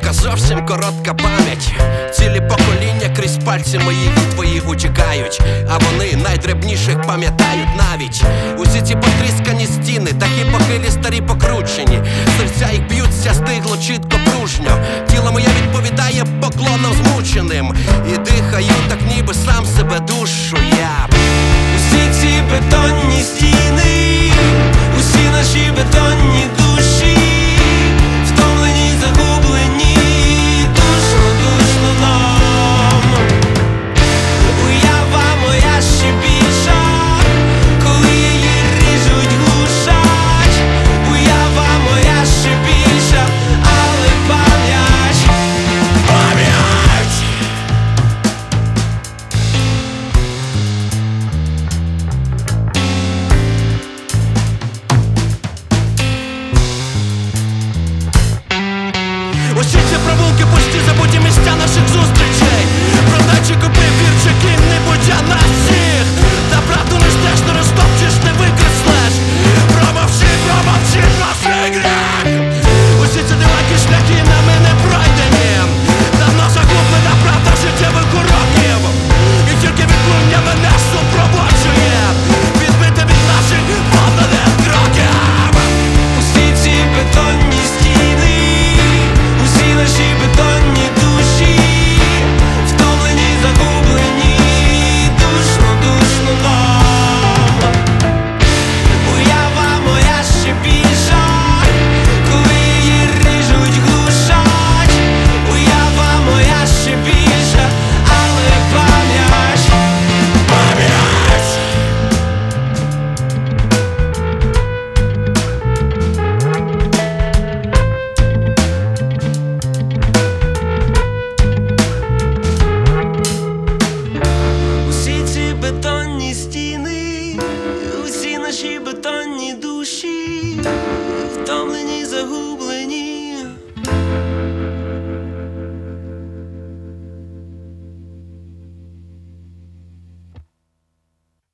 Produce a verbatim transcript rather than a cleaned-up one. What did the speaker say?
коротка, зовсім коротка пам'ять. Цілі покоління крізь пальці мої і твої утікають, а вони найдрібніших пам'ятають навіть. Усі ці потріскані стіни, такі похилі, старі покручені. Серця їх б'ються стигло, чітко, пружньо. Тіло моє відповідає поклоном змученим. І дихаю так ніби сам себе душу